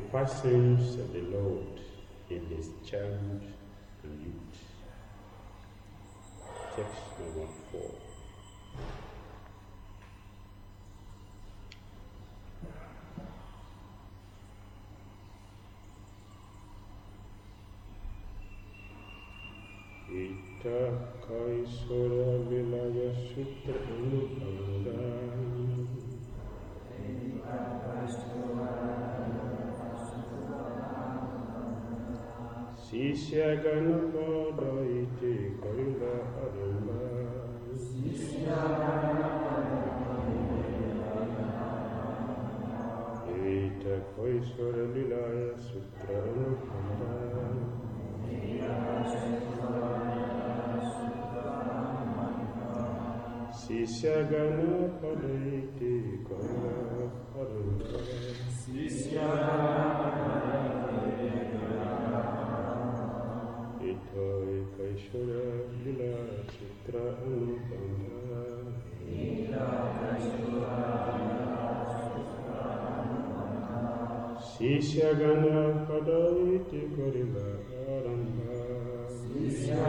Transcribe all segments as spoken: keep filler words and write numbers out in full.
persons of the Lord in his childhood and youth. Text number four. Ita Kaisora Vilaya Sutra Anupanga Sisya Ganapada Iti Karila Aramba Ita Kaisora Vilaya Sutra Anupanga Sisya Ganapada Iti Karila Aramba Sisya Ita Kaishara Lila Sutra Anupanga Sisya Ganapada Iti Karila Aramba Sisya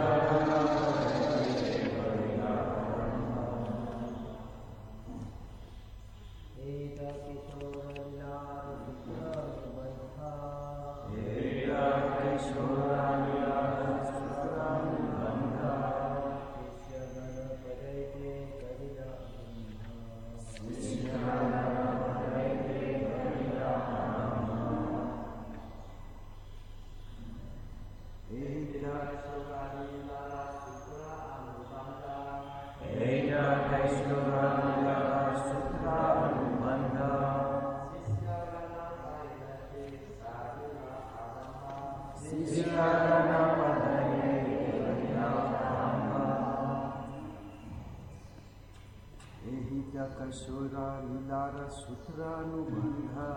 Kaishora Lilara Sutra Anubandha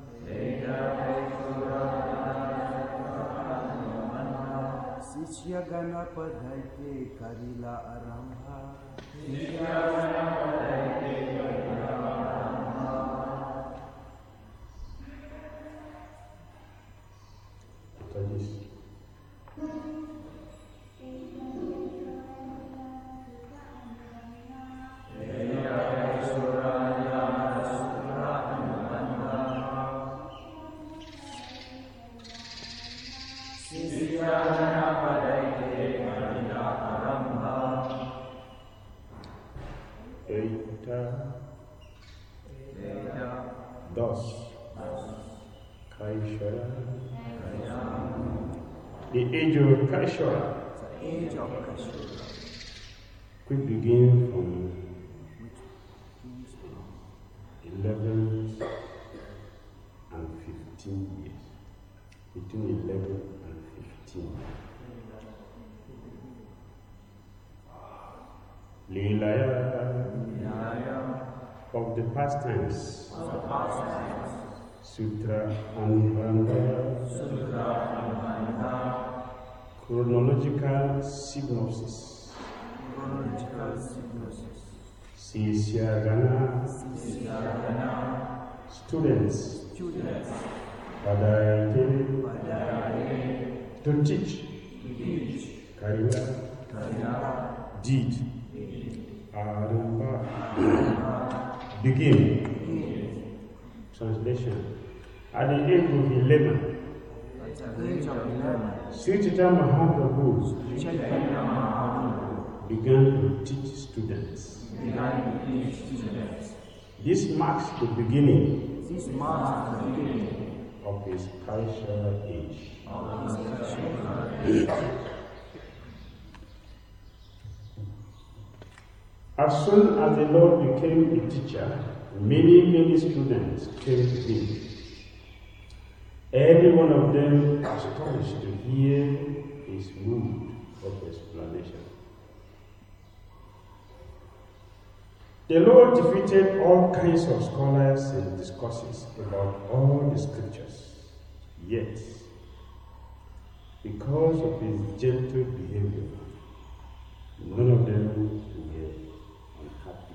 Sisya Ganapadhaite Karila Arambha Thus, Kaishara, the age of Kaishara, we begin from eleven and fifteen years, between eleven and fifteen. Leelaya of the past times. Sutra Anubandha, chronological synopsis. Sisya Gana, students, Padaite, to teach, Karila, deed, Aramba, begin. Translation. At the age of eleven, Sri Chaitanya Mahaprabhu began to teach students. This marks the beginning of his Kaishara age. As soon as the Lord became a teacher, many, many students came to him. Every one of them astonished to hear his mood of explanation. The Lord defeated all kinds of scholars and discourses about all the scriptures. Yet, because of his gentle behavior, none of them were unhappy.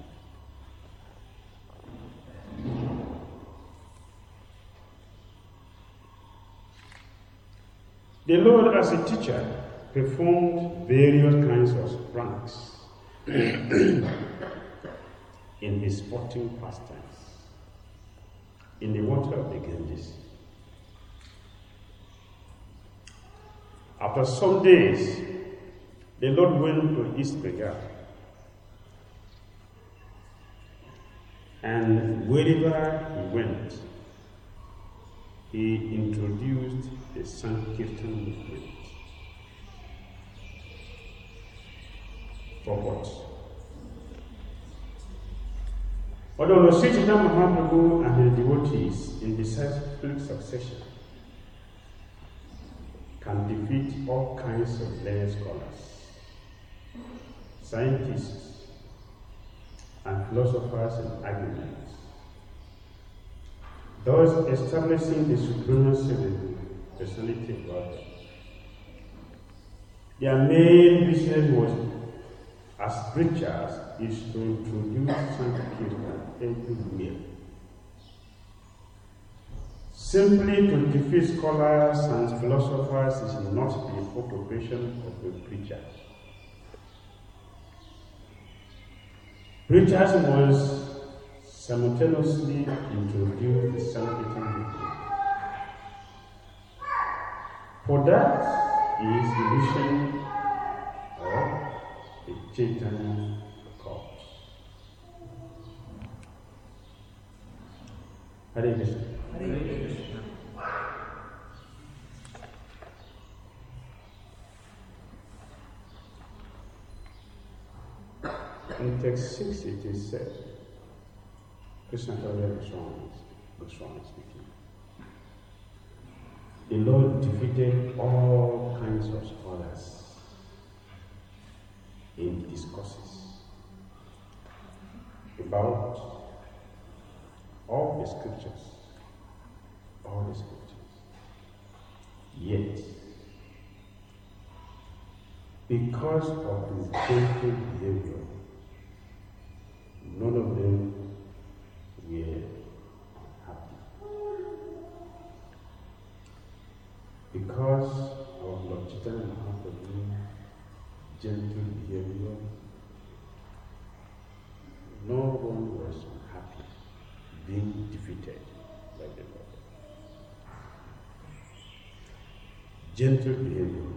The Lord, as a teacher, performed various kinds of pranks in his sporting pastimes in the water of the Ganges. After some days, the Lord went to East Bengal, and wherever he went, he introduced the Sankirtan movement. For what? Although Sri Chaitanya Mahaprabhu and his devotees in disciplic succession can defeat all kinds of learned scholars, scientists, and philosophers in arguments, thus establishing the supremacy of the personality of God. Their main business was, as preachers, is to introduce Sankirtan everywhere. Simply to defeat scholars and philosophers is not the occupation of a preacher. Preachers must simultaneously introduce the Sankirtan movement. For that is the mission of the Chaitanya Corps. Hare Krishna. Hare Krishna. In text six it is said, Krishna Goswami Goswami speaking, the Lord defeated all kinds of scholars in discourses about all the scriptures, all the scriptures. Yet, because of his gentle behavior, none of them were happy. Because of Lord Chaitanya Mahaprabhu's gentle behavior, no one was happy being defeated by the Lord. Gentle behavior.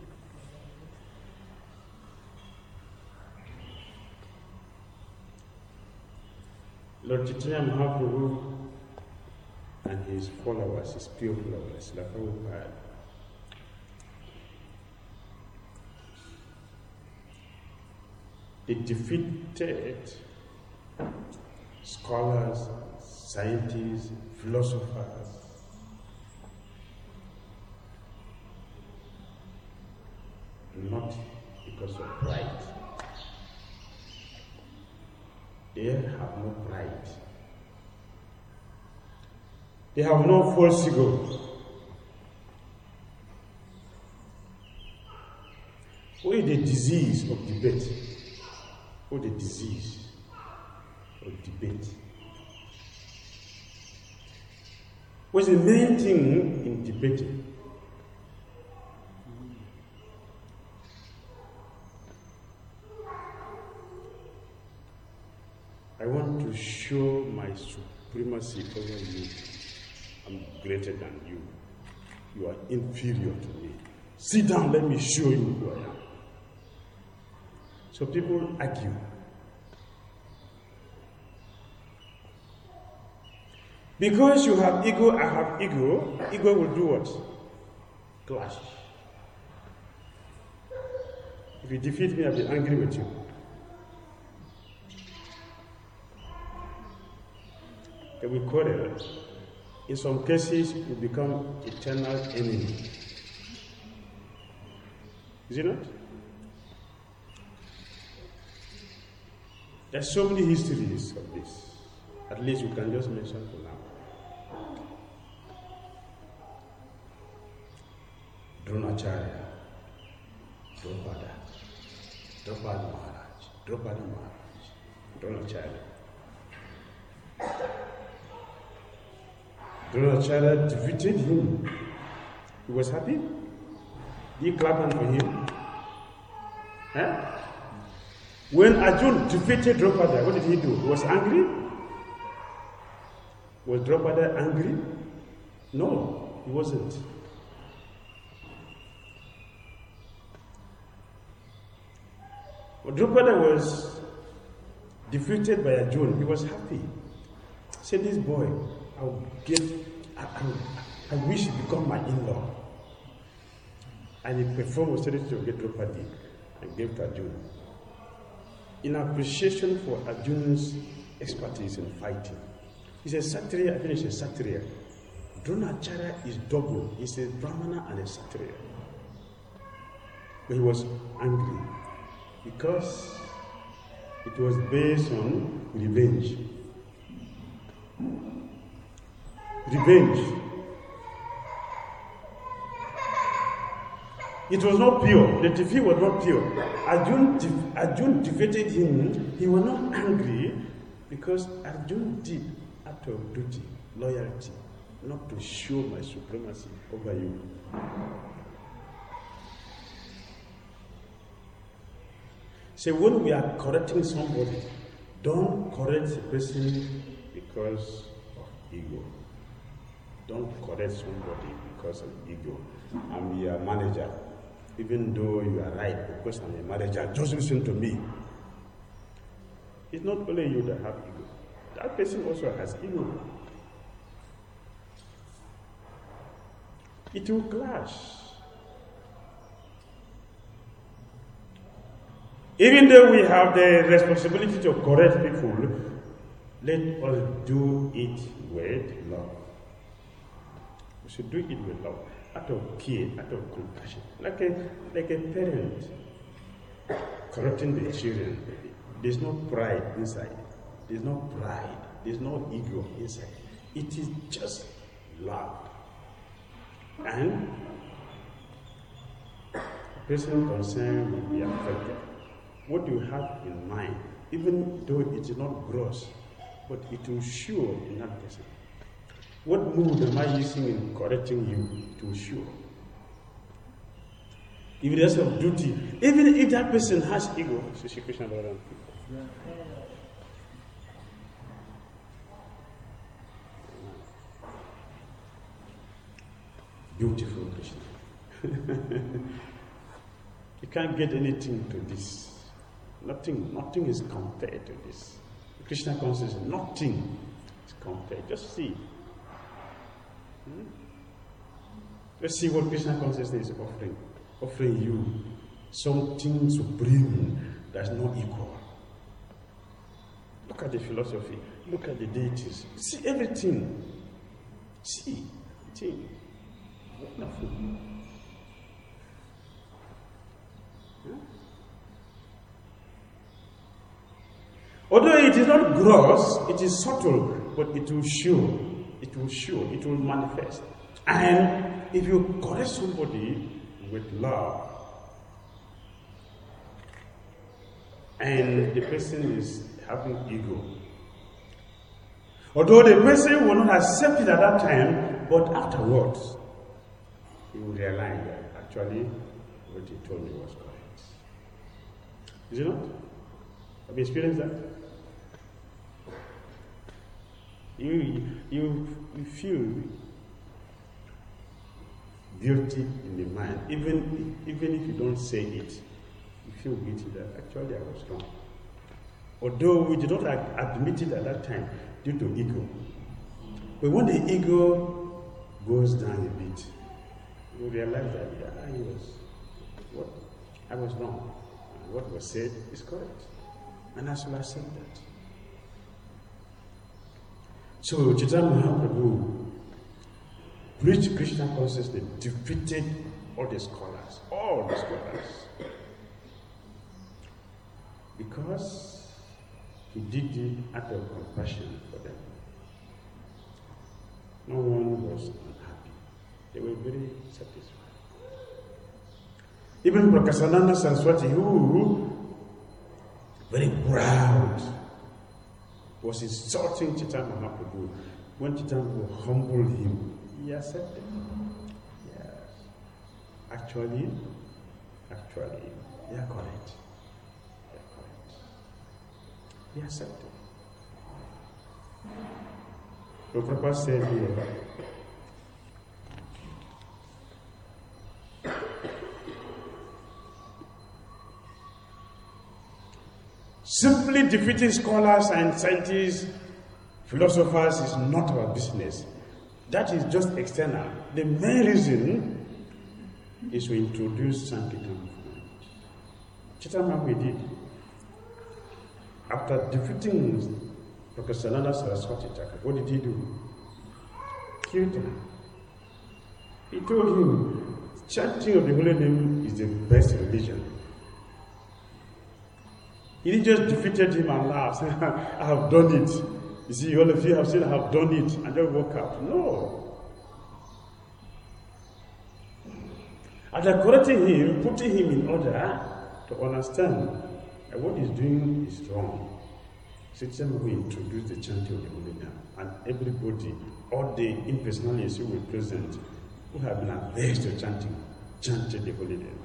Lord Chaitanya Mahaprabhu and his followers, his pure followers, like Prabhupada, they defeated scholars, scientists, philosophers, not because of pride. They have no pride. They have no false ego. What is the disease of debate? What is the disease of debate? What's the main thing in debating? I want to show my supremacy over you. I'm greater than you. You are inferior to me. Sit down, let me show you who I am. So people argue. Because you have ego, I have ego, ego will do what? Clash. If you defeat me, I'll be angry with you. Then we quarrel. In some cases, we become eternal enemies. Is it not? There's so many histories of this. At least we can just mention for now. Dronacharya, Drupada, Drupada Maharaj, Drupada Maharaj, Dronacharya. Dronacharya defeated him. He was happy. Did you clap hand for him? Huh? When Arjun defeated Draupadi, what did he do? He was angry? Was Draupadi angry? No, he wasn't. When Draupadi was defeated by Arjun, he was happy. He said, this boy, I'll get, I, I, I wish he become my in-law. And he performed was ready to get Draupadi and gave to Arjun. In appreciation for Arjun's expertise in fighting. He's a Kshatriya, I think he's a Kshatriya. Dronacharya is double. He's a Brahmana and a Kshatriya. But he was angry because it was based on revenge. Revenge. It was not pure. The defeat was not pure. Arjun, de- Arjun defeated him. He was not angry because Arjun did out of duty, loyalty, not to show my supremacy over you. So when we are correcting somebody, don't correct the person because of ego. Don't correct somebody because of ego. I'm your manager. Even though you are right, because I'm a manager, just listen to me. It's not only you that have ego. That person also has ego. It will clash. Even though we have the responsibility to correct people, let us do it with love. We should do it with love, out of care, out of compassion, like a like a parent correcting the children. There's no pride inside. There's no pride. There's no ego inside. It is just love. And the person concerned will be affected. What you have in mind, even though it is not gross, but it will show in that person. What mood am I using in correcting you? To show. If there's of duty, even if that person has ego, Krishna Balaram. Beautiful Krishna. You can't get anything to this. Nothing, nothing is compared to this. Krishna consciousness, nothing is compared. Just see. Hmm? Let's see what Krishna consciousness is offering. Offering you something supreme that's not equal. Look at the philosophy. Look at the deities. See everything. See. See. Wonderful. Hmm? Although it is not gross, it is subtle, but it will show. It will show. It will manifest. And if you correct somebody with love, and the person is having ego, although the person will not accept it at that time, but afterwards, he will realize that actually what he told me was correct. Is it not? Have you experienced that? You, you, you feel guilty in the mind, even, even if you don't say it, you feel guilty that actually I was wrong. Although we did not admit it at that time due to ego. But when the ego goes down a bit, you realize that yeah, I was what I was wrong. And what was said is correct. And I should accept that. So Chaitanya Mahaprabhu preached Krishna consciousness, defeated all the scholars, all the scholars. Because he did it out of compassion for them. No one was unhappy. They were very satisfied. Even Prakasananda Saraswati, who very proud, was insulting Chaitanya Mahaprabhu. When Chaitanya Mahaprabhu humbled him, he accepted. Yes. Actually, actually, they are correct. They are correct. They accept it. The Prabhupada said here, simply defeating scholars and scientists, philosophers is not our business. That is just external. The main reason is to introduce Sankirtan movement. Chaitanya Mahaprabhu did. After defeating Professor Nana Saraswati Thakur, what did he do? Killed him. He told him, chanting of the holy name is the best religion. He didn't just defeated him and laughed, I have done it. You see, all of you have said I have done it, and just walk out. No. After correcting him, putting him in order to understand that what he's doing is wrong, Chaitanya will introduce the chanting of the holy name, and everybody, all the impersonalities who were present, who have been averse to chanting, chanted the holy name.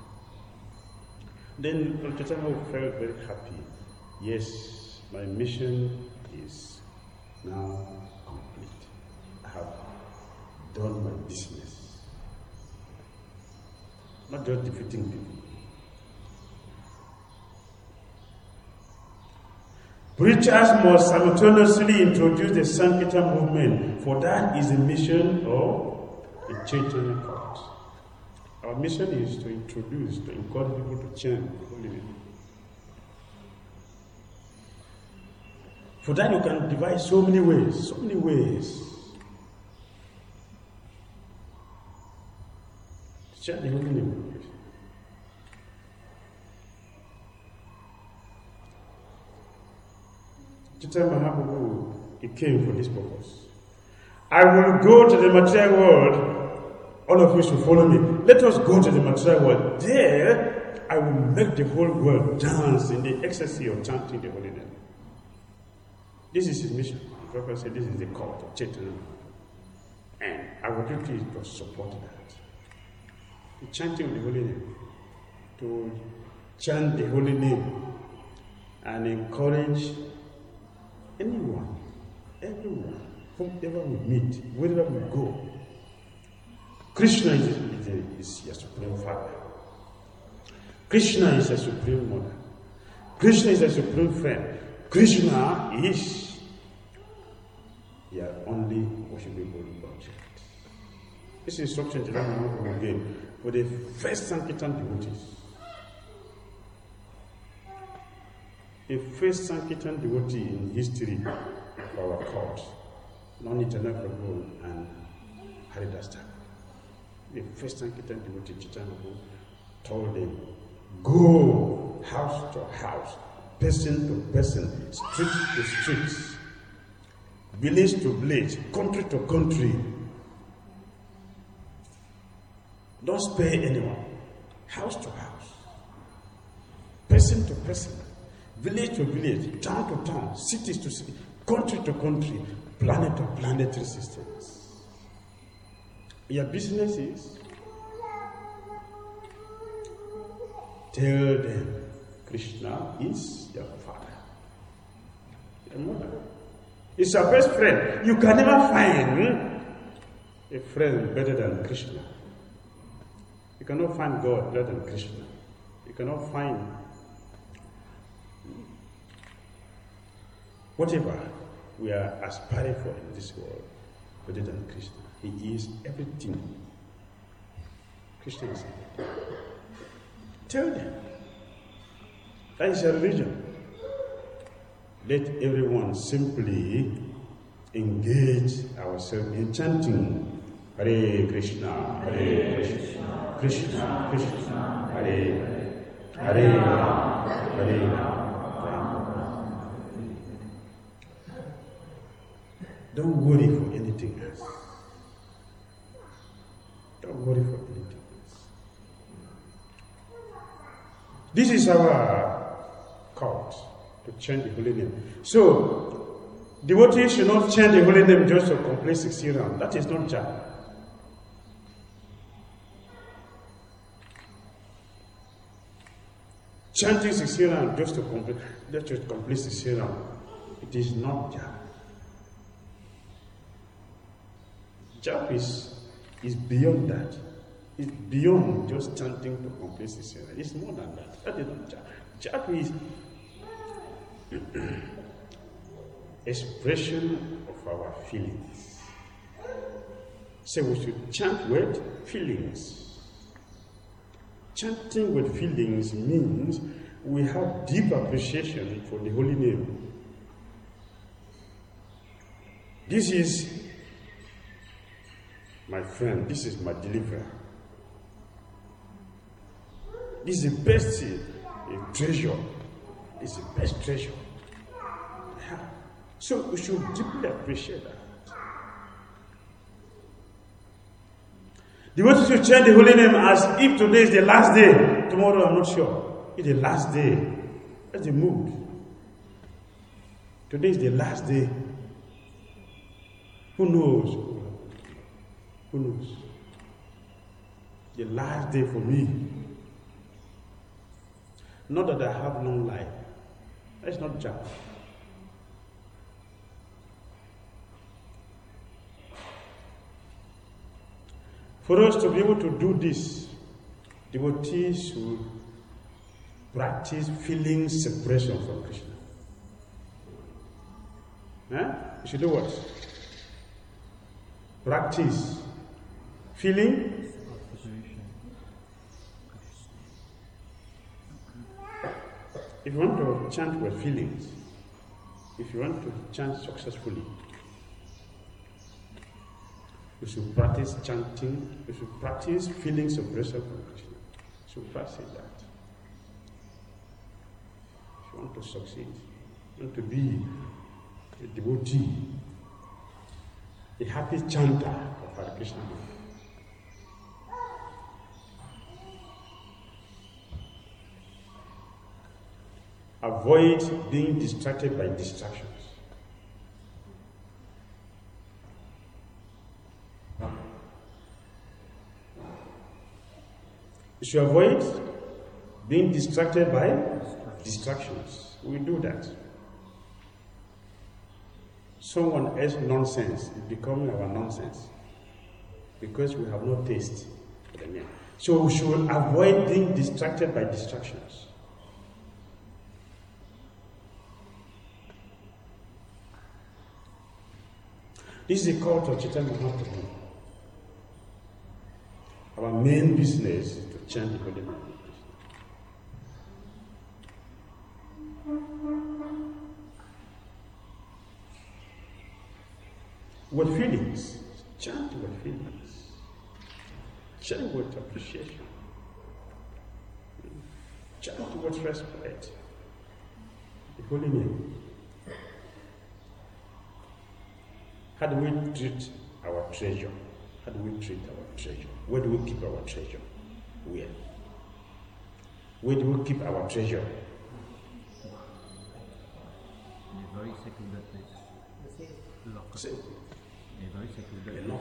Then Chaitanya felt very happy. Yes, my mission is now complete. I have done my business. Not just defeating people. Preachers must simultaneously introduce the Sankirtan movement, for that is the mission of the Chaitanya cult. Our mission is to introduce, to encourage people to chant the holy name. For that you can divide so many ways, so many ways. To chant the holy name. Chaitanya Mahaprabhu, he came for this purpose. I will go to the material world. All of you should follow me. Let us go to the material world. There, I will make the whole world dance in the ecstasy of chanting the holy name. This is his mission. The Prophet said this is the cult of Chaitanya. And our duty is to support that. The chanting of the holy name. To chant the holy name and encourage anyone, everyone, whomever we meet, wherever we go. Krishna is, is, a, is your supreme father. Krishna is a supreme mother. Krishna is a supreme friend. Krishna is your only worshipable object. This instruction that I gave for the first Sankirtan devotees. The first Sankirtan devotee in history of our cult, Nityananda Prabhu and Haridas Thakur. The first Sankirtan devotee, Chaitanya Mahaprabhu, told them, go house to house, person to person, street to street, village to village, country to country. Don't spare anyone. House to house, person to person, village to village, town to town, cities to city, country to country, planet to planetary systems. Your business is tell them Krishna is your father, your mother. He's your best friend. You can never find a friend better than Krishna. You cannot find God better than Krishna. You cannot find whatever we are aspiring for in this world better than Krishna. He is everything. Krishna is everything. Tell them. That is your religion. Let everyone simply engage ourselves in chanting Hare Krishna, Hare Krishna, Krishna, Krishna, Hare Hare Rama, Hare Rama. Don't worry for anything else. Don't worry for anything else. This is our cult, to chant the holy name. So, devotees should not chant the holy name just to complete sixty rounds. That is not japa. chanting sixteen rounds just to complete, just to complete sixteen rounds. It is not jap. Jap is, is beyond that. It's beyond just chanting to complete sixteen rounds. It's more than that. That is not jap. Jap is expression of our feelings. So we should chant with feelings. Chanting with feelings means we have deep appreciation for the holy name. This is my friend, this is my deliverer. This is the best uh, treasure. This is the best treasure. Yeah. So we should deeply appreciate that. The way to chant the holy name as if today is the last day. Tomorrow I'm not sure. It's the last day. That's the mood. Today is the last day. Who knows? Who knows? The last day for me. Not that I have long life. That's not just. For us to be able to do this, devotees should practice feeling separation from Krishna. Huh? You should do what? Practice feeling. If you want to chant with feelings, if you want to chant successfully, you should practice chanting, you should practice feeling separation from Krishna. You should practice that. If you want to succeed, you want to be a devotee, a happy chanter of Hare Krishna. Avoid being distracted by distractions. You should avoid being distracted by distractions. We do that. Someone else's nonsense is becoming our nonsense because we have no taste for the name. So we should avoid being distracted by distractions. This is a call to Chaitanya Mahaprabhu. Our main business is to chant the holy name. With feelings, chant with feelings, chant with appreciation, chant with respect. The holy name. How do we treat our treasure? How do we treat our treasure? Where do we keep our treasure? Where? Where do we keep our treasure? In a very secluded place. Lock. Say, In a very secluded the lock.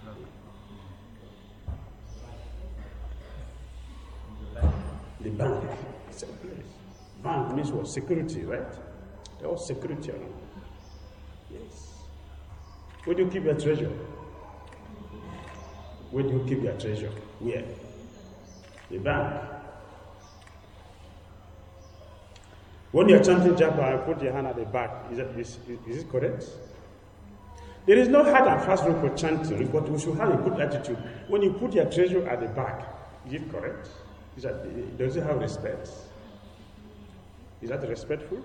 Lock. The bank. It's a place. Bank means what? Security, right? They're all security around. Yes. Where do you keep your treasure? Where do you keep your treasure? Where? The bank. When you're chanting japa, put your hand at the back. Is, that, is, is it correct? There is no hard and fast rule for chanting, but we should have a good attitude. When you put your treasure at the back, is it correct? Is that, does it have respect? Is that respectful?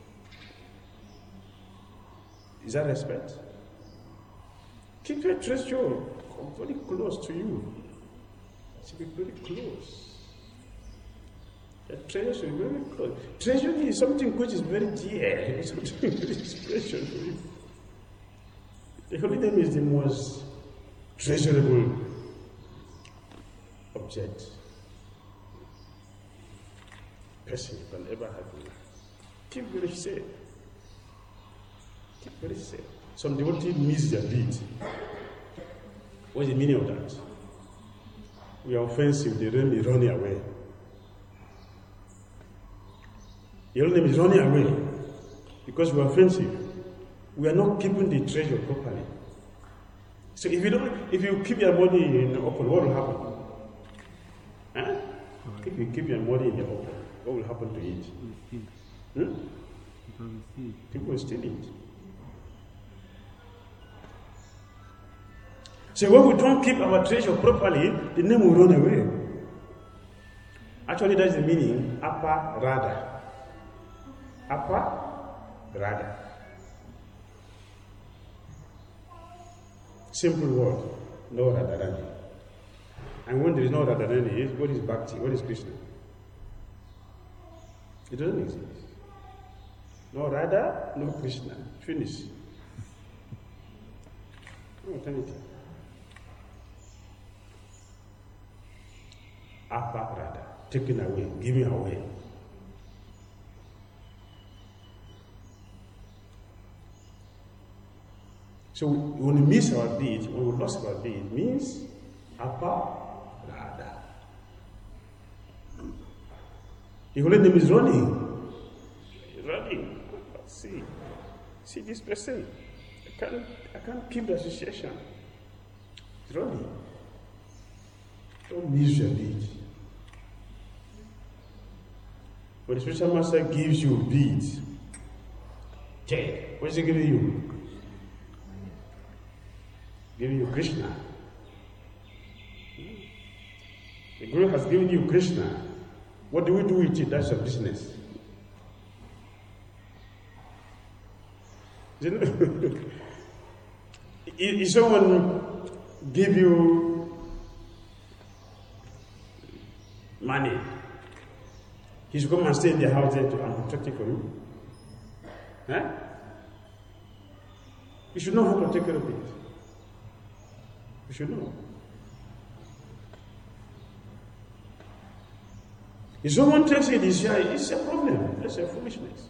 Is that respect? Keep your treasure very close to you. It should be very close. The treasure should be very close. Treasure is something which is very dear, something very special for you. The holy name is the most treasurable object person you can ever have in life. Keep very safe. Keep very safe. Some devotees miss their beat. What's the meaning of that? We are offensive, they really run away. The Holy Name is running away because we are offensive. We are not keeping the treasure properly. So if you don't, if you keep your money in the open, what will happen? Huh? If you keep your money in the open, what will happen to it? Hmm? People will steal it. So when we don't keep our treasure properly, the name will run away. Actually, that's the meaning, apa rada. Apa rada. Simple word, no radharani. And when there is no radharani, what is bhakti? What is Krishna? It doesn't exist. No Radha, no Krishna. Finish. No alternative. Apa Radha, taken away, giving away. So when we miss our deed, when we lost our deed, it means apa Radha. The Holy Name is running. He's running. See, see this person. I can't, I can't keep the association. He's running. Don't miss your deed. When the spiritual master gives you beads, check. What is he giving you? Giving you Krishna. The Guru has given you Krishna. What do we do with it? That's your business. If someone give you money, he should come and stay in the house there to and protect it for you. Huh? You should know how to take care of it. You should know. If someone takes it, it's a, it's a problem. That's a foolishness.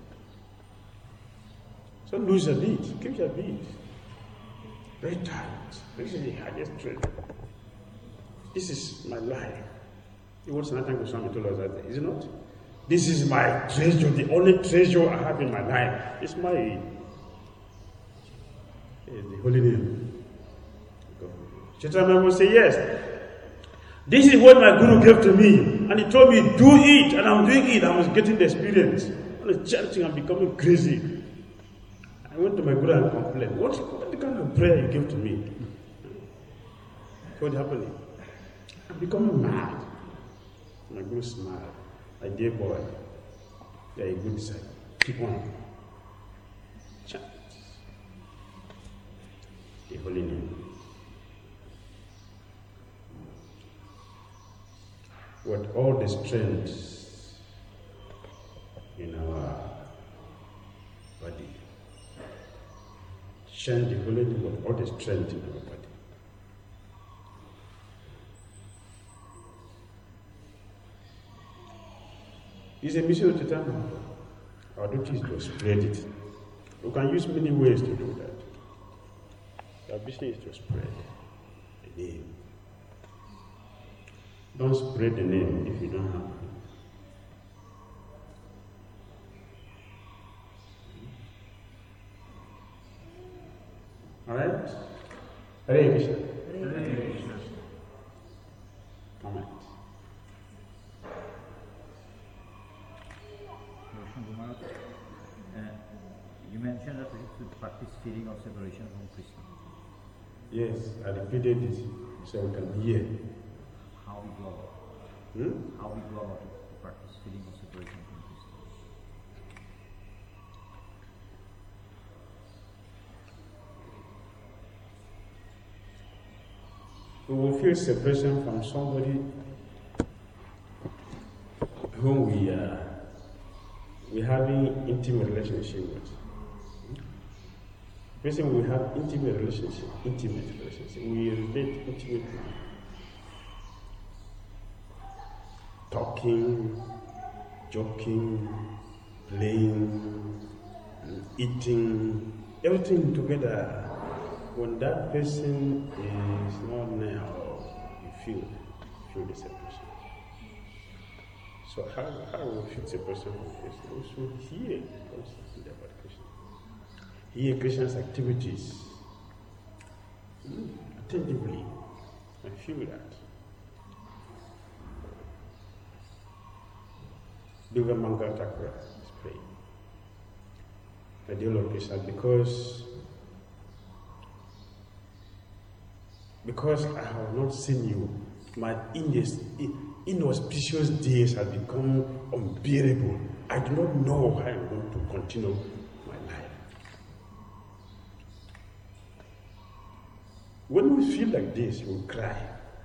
So lose your beat. Keep your beat. Very tight. This is the highest treasure. This is my life. It was Sanatana Goswami told us that, is it not? This is my treasure, the only treasure I have in my life. It's my it's the holy name. Chaitanya will say, yes. This is what my Guru gave to me. And he told me, do it. And I'm doing it. I was getting the experience. I was chanting and becoming crazy. I went to my Guru and complained. What, what the kind of prayer you gave to me? What's happening? I'm becoming mad. My Guru smiled. My dear boy, you're a good disciple. Keep on. Chant the holy name. With all the strength in our body, chant the holy name with all the strength in our body. It's a mission of Chaitanya. Our duty is to spread it. We can use many ways to do that. Our mission is to spread the name. Don't spread the name if you don't have it. Alright? Hare Krishna. Hare Krishna. Comment. Kumar, uh, you mentioned that we should practice feeling of separation from Krishna. Yes, I repeated it so we can hear. How we go about it? Hmm? How we go about it, to practice feeling of separation from Krishna. We will feel separation from somebody whom we are we having intimate relationship with. The person we have intimate relationship, intimate relationship. We relate intimately. Talking, joking, playing, eating, everything together. When that person is not there, you feel, feel the separation. So how, how will fix a person from Krishna? We should hear constantly about Krishna. Hear Krishna's activities mm, attentively and feel that. Durga Mangal Thakura is praying. My dear Lord Krishna, because because I have not seen you, my indes- inauspicious days have become unbearable. I do not know how I'm going to continue my life. When we feel like this, we cry.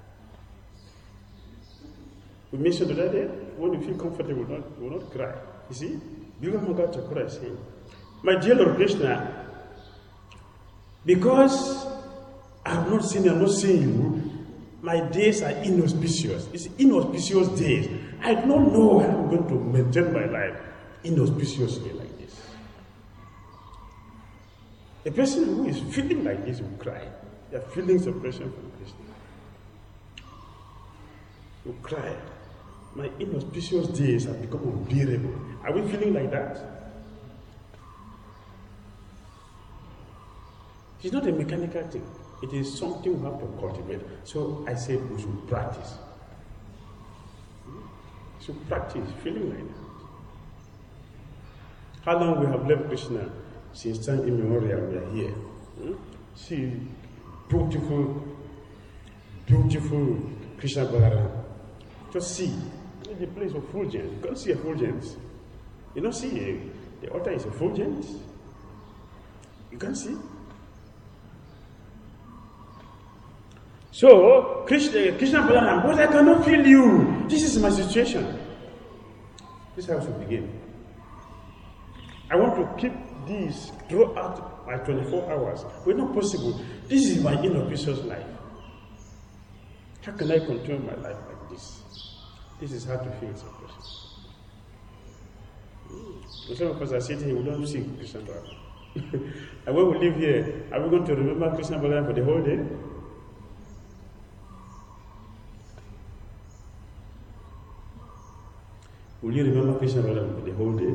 We mentioned the other day, when you feel comfortable, we will not, will not cry. You see? Durga Mangal Thakura is saying, my dear Lord Krishna, because I have not seen you, I am not seeing you, my days are inauspicious. It's inauspicious days. I do not know how I'm going to maintain my life inauspiciously like this. A person who is feeling like this will cry. Their feelings of pressure from Krishna. Will cry. My inauspicious days have become unbearable. Are we feeling like that? It's not a mechanical thing. It is something we have to cultivate. So I said we should practice. We should practice feeling like that. How long we have left Krishna? Since time immemorial we are here. Hmm? See, beautiful, beautiful Krishna Balaram. Just see. The place of fulgence. You can't see a fulgence. You don't see a, the altar is a fulgence. You can't see. So, Krishna, Krishna Balaram, but I cannot feel you. This is my situation. This is how to begin. I want to keep this throughout my twenty-four hours. But not possible. This is my inauspicious life. How can I continue my life like this? This is how to feel as a person. Mm. Some of us are sitting here, we don't see Krishna Balaram. And when we live here, are we going to remember Krishna Balaram for the whole day? Will you remember Krishna Balaram for the whole day?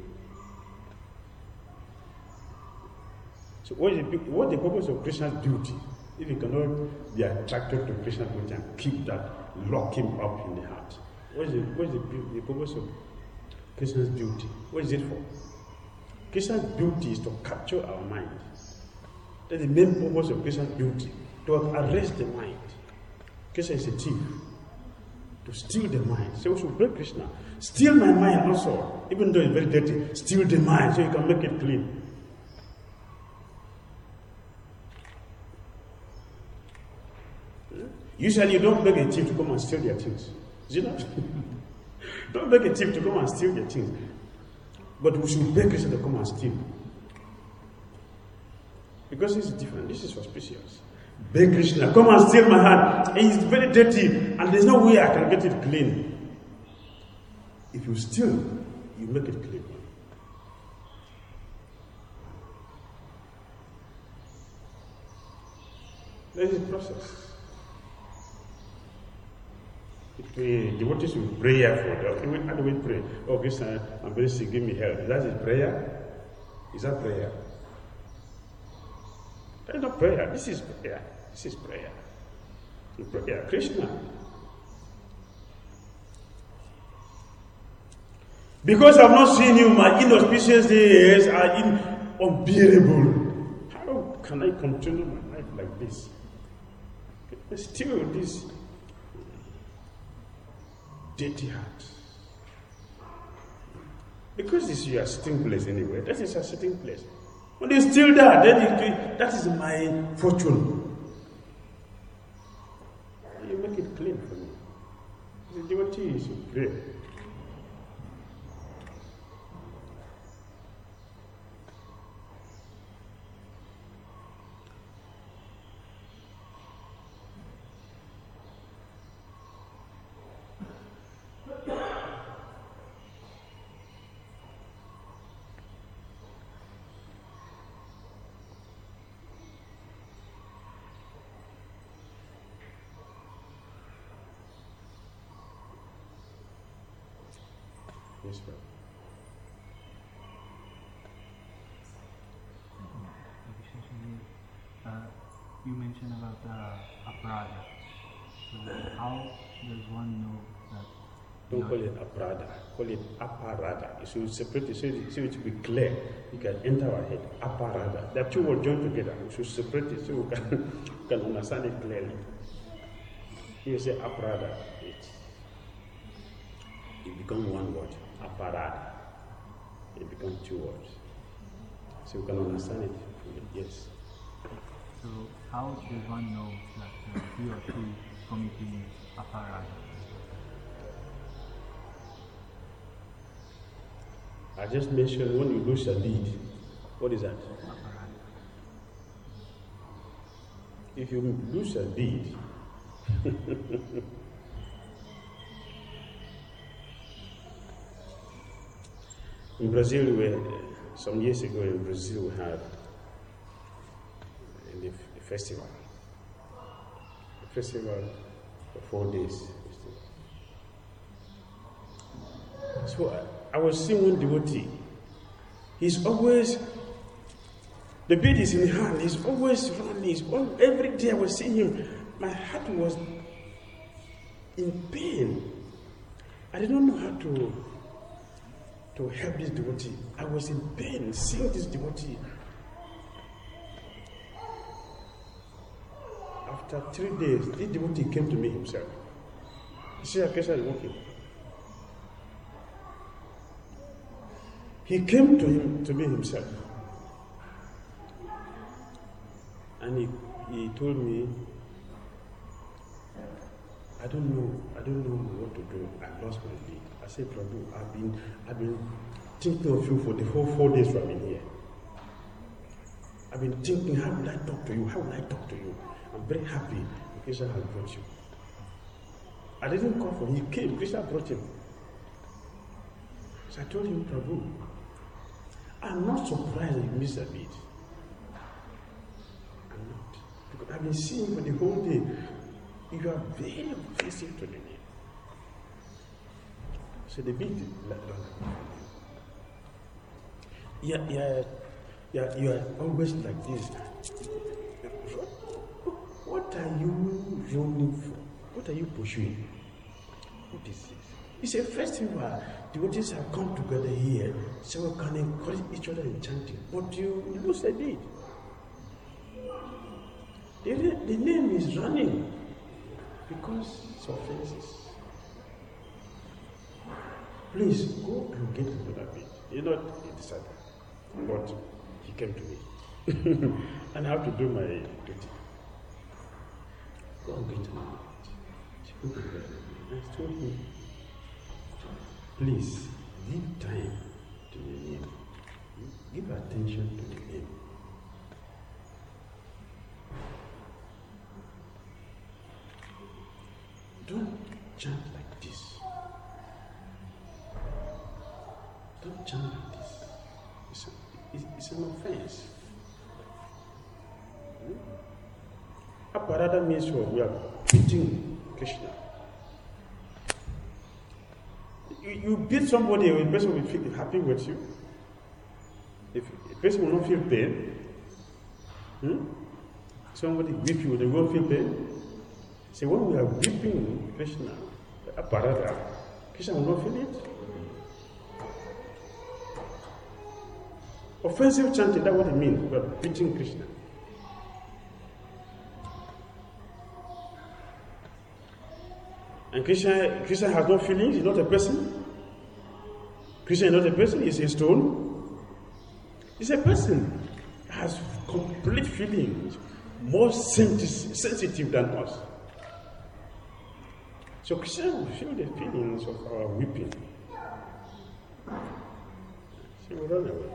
So what is the, what is the purpose of Krishna's beauty? If you cannot be attracted to Krishna's beauty and keep that, lock him up in the heart. What is, the, what is the, the purpose of Krishna's beauty? What is it for? Krishna's beauty is to capture our mind. That's the main purpose of Krishna's beauty, to arrest the mind. Krishna is a thief. To steal the mind. So we should break Krishna. Steal my mind also, even though it's very dirty. Steal the mind so you can make it clean. Usually you don't beg a thief to come and steal their things. Is it not? Don't beg a thief to come and steal their things. But we should beg Krishna to come and steal. Because this is different. This is suspicious. Beg Krishna, come and steal my hand. It's very dirty and there's no way I can get it clean. If you steal, you make it clean. There is a process. The devotees will pray for them. How do we pray? Oh, Krishna, I'm very sick, give me help. Is that his prayer? Is that prayer? That is not prayer. This is prayer. This is prayer. Prayer. Krishna. Because I've not seen you, my inauspicious days are in, unbearable. How can I continue my life like this? Still, this dirty heart. Because this is your sitting place anyway. That is your sitting place. When you steal that, then you, that is my fortune. You make it clean for me. The devotee is great. Yes, sir. Uh, you mentioned about uh, aparada. So how does one know that? Don't call it aparada, call it aparada. You should separate it so it, so it will be clear. You can enter our head. Aparada. The two will join together. We should separate it so we can, can understand it clearly. Here you say aparada. It, it becomes one word. Aparada. It becomes two words. So you can understand it. Yes. So how does one know that uh, he or she is committing aparada? I just mentioned when you lose a deed. What is that? Aparada. If you lose a deed, in Brazil, we were, some years ago in Brazil, we had a, a festival. A festival for four days. So I, I was seeing one devotee. He's always, the bead is in hand, he's always running. He's all, every day I was seeing him, my heart was in pain. I did not know how to to help this devotee. I was in pain seeing this devotee. After three days, this devotee came to me himself. He said, Akesha is working. He came to him to me himself. And he, he told me, I don't know, I don't know what to do. I lost my lead. I said, Prabhu, I've been I've been thinking of you for the whole four days I've been here. I've been thinking, how will I talk to you? How will I talk to you? I'm very happy Krishna has brought you. I didn't call for him. He came, Krishna brought him. So I told him, Prabhu, I'm not surprised that you missed a beat. I'm not. Because I've been seeing you for the whole day. You are very offensive to the name. So the beat like yeah, yeah, yeah, you are always like this. What are you running for? What are you pursuing? What is this? It's a festival. Devotees have come together here so we can encourage each other in chanting. But you lose a bit. The, the name is running because it's offenses. Please go and get into that bit. You're not a disciple, but he came to me. And I have to do my duty. Go and get into that. I told him, please give time to the name. Give attention to the name. Don't chant like this. Don't chant like this. It's, a, it's an offense. Aparada means what? We are beating Krishna. You, you beat somebody, a person will feel happy with you. If a person will not feel pain, hmm? Somebody whip you, they won't feel pain. See, when we are whipping Krishna, Aparada, Krishna will not feel it. Offensive chanting, that's what it means. We are beating Krishna. And Krishna, Krishna has no feelings, he's not a person. Krishna is not a person, he's a stone. He's a person. He has complete feelings, more sensitive than us. So Krishna will feel the feelings of our weeping. She will run away.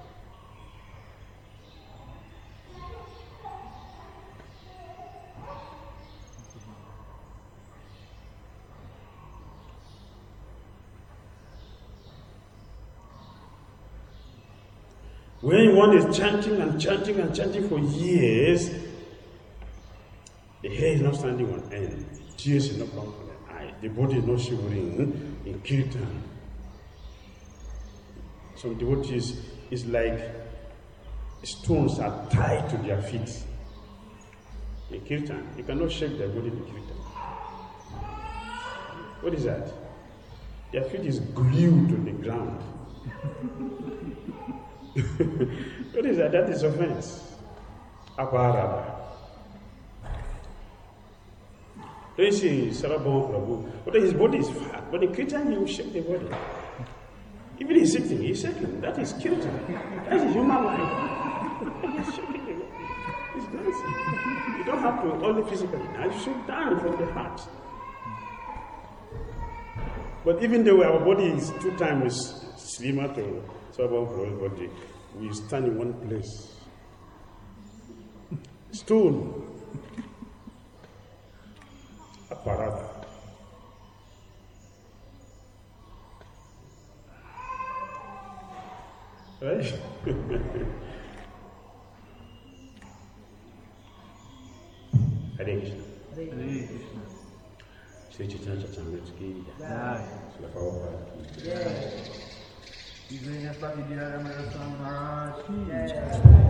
When one is chanting and chanting and chanting for years, the hair is not standing on end, tears is not coming from the eye, the body is not shivering in kirtan. some devotees, it's like stones are tied to their feet. In kirtan, you cannot shake their body in kirtan. What is that? Their feet is glued to the ground. What is that? That is offense. Aparada. Don't you see Sarabhama Prabhu? But his body is fat, but in kirtan he will shake the body. Even he's sitting, he's shaking. That is kirtan. That is human life. He's shaking the body. It's nonsense. You don't have to only physically. Now you should down from the heart. But even though our body is two times slimmer to Sarabhama Prabhu's body, we stand in one place. Stone. Aparada. Right? Hare Krishna. Hare Krishna. Sri Chaitanya Charitamrita ki Jai. Srila Prabhupada ki His Holiness Bhakti Maharaj ki Jai.